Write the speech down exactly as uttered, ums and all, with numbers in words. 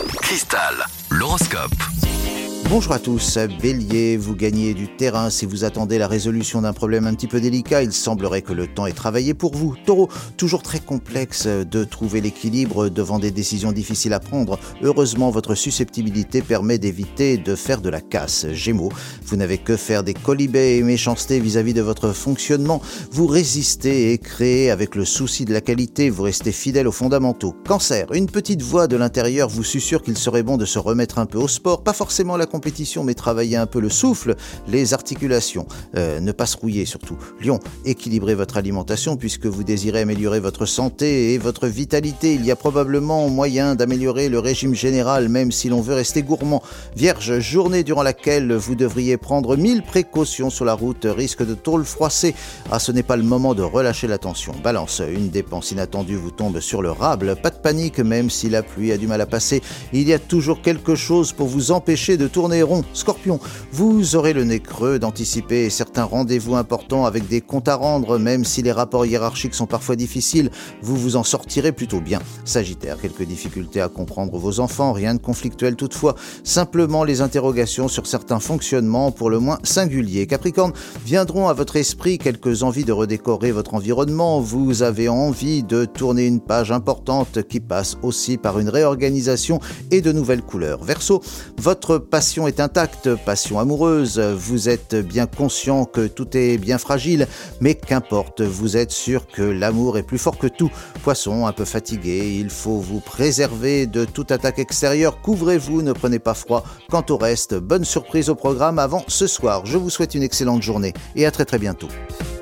Cristal, l'horoscope. Bonjour à tous, Bélier, vous gagnez du terrain si vous attendez la résolution d'un problème un petit peu délicat. Il semblerait que le temps est travaillé pour vous. Taureau, toujours très complexe de trouver l'équilibre devant des décisions difficiles à prendre. Heureusement, votre susceptibilité permet d'éviter de faire de la casse. Gémeaux, vous n'avez que faire des colibets et méchanceté vis-à-vis de votre fonctionnement. Vous résistez et créez avec le souci de la qualité. Vous restez fidèle aux fondamentaux. Cancer, une petite voix de l'intérieur vous susurre qu'il serait bon de se remettre un peu au sport. Pas forcément la compétition, mais travailler un peu le souffle, les articulations, euh, ne pas se rouiller surtout. Lion, équilibrez votre alimentation puisque vous désirez améliorer votre santé et votre vitalité. Il y a probablement moyen d'améliorer le régime général, même si l'on veut rester gourmand. Vierge, journée durant laquelle vous devriez prendre mille précautions sur la route, risque de tôle froissée. Ah, ce n'est pas le moment de relâcher la tension. Balance, une dépense inattendue vous tombe sur le rable. Pas de panique, même si la pluie a du mal à passer. Il y a toujours quelque chose pour vous empêcher de tourner rond. Scorpion, vous aurez le nez creux d'anticiper certains rendez-vous importants avec des comptes à rendre, même si les rapports hiérarchiques sont parfois difficiles, vous vous en sortirez plutôt bien. Sagittaire, quelques difficultés à comprendre vos enfants, rien de conflictuel toutefois, simplement les interrogations sur certains fonctionnements pour le moins singuliers. Capricorne, viendront à votre esprit quelques envies de redécorer votre environnement, vous avez envie de tourner une page importante qui passe aussi par une réorganisation et de nouvelles couleurs. Verseau, votre passion est intacte, passion amoureuse, vous êtes bien conscient que tout est bien fragile, mais qu'importe, vous êtes sûr que l'amour est plus fort que tout. Poisson, un peu fatigué, il faut vous préserver de toute attaque extérieure, couvrez-vous, ne prenez pas froid. Quant au reste, bonne surprise au programme avant ce soir. Je vous souhaite une excellente journée et à très très bientôt.